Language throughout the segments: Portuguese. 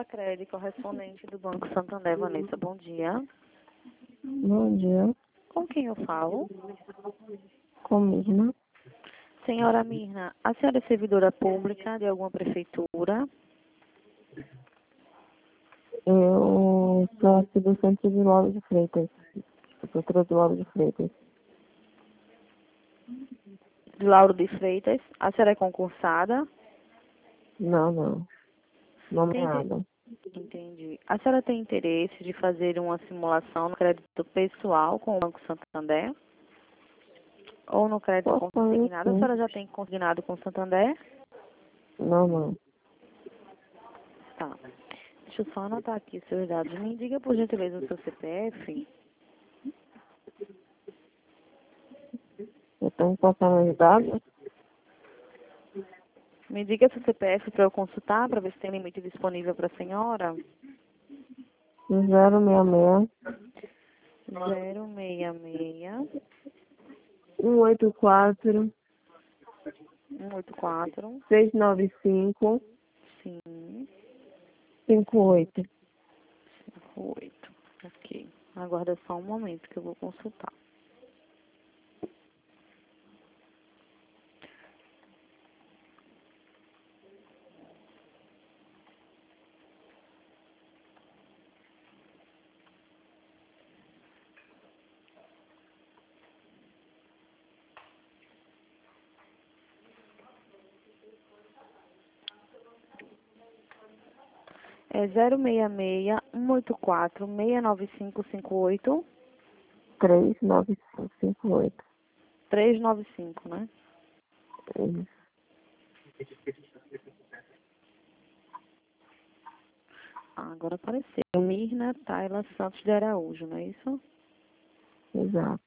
Lacredi, correspondente do Banco Santander, Vanessa. Bom dia. Bom dia, Com quem eu falo? com Mirna. Senhora Mirna, a senhora é servidora pública de alguma prefeitura? Eu sou aqui do centro de Lauro de Freitas, prefeitura de Lauro de Freitas. De Lauro de Freitas. A senhora é concursada? Não, Tem inter- nomeada. Entendi. A senhora tem interesse de fazer uma simulação no crédito pessoal com o Banco Santander? Ou no crédito Posso fazer consignado? A sim? senhora já tem consignado com o Santander? Não. Tá. Deixa eu só anotar aqui os seus dados. Me diga, por gentileza, o seu CPF. Eu tenho que passar meus dados? Me diga seu CPF para eu consultar, para ver se tem limite disponível para a senhora. 066 066 184 184 695 sim 58. 58. Ok. Aguarda só um momento que eu vou consultar. É 066 184 69558 39558. 395, né? Isso, Ah, agora apareceu. Mirna Tayla Santos de Araújo, não é isso? exato.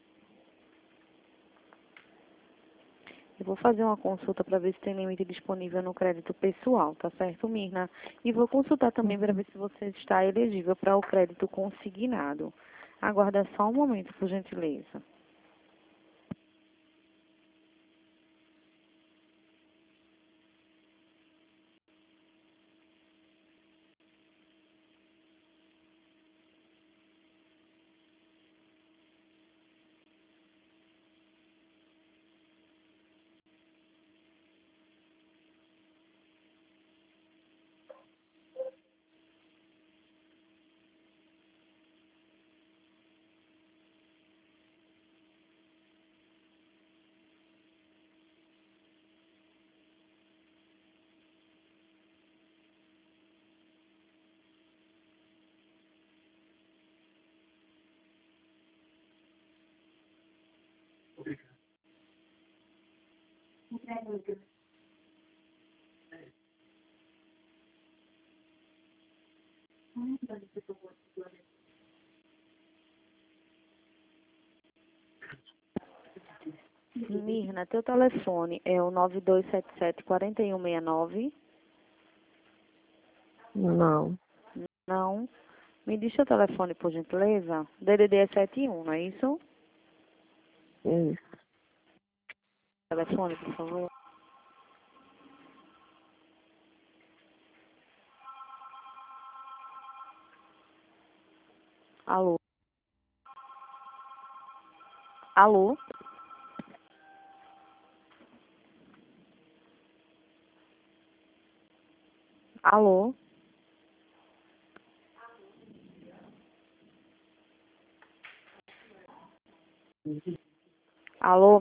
Eu vou fazer uma consulta para ver se tem limite disponível no crédito pessoal, tá certo, Mirna? E vou consultar também para ver se você está elegível para o crédito consignado. Aguarda só um momento, por gentileza. Mirna, teu telefone é o 9277-4169? Não, Não. Me diz seu telefone, por gentileza. DDD é 71, não é isso? isso. Telefone, por favor. Alô? Alô? Alô? Alô?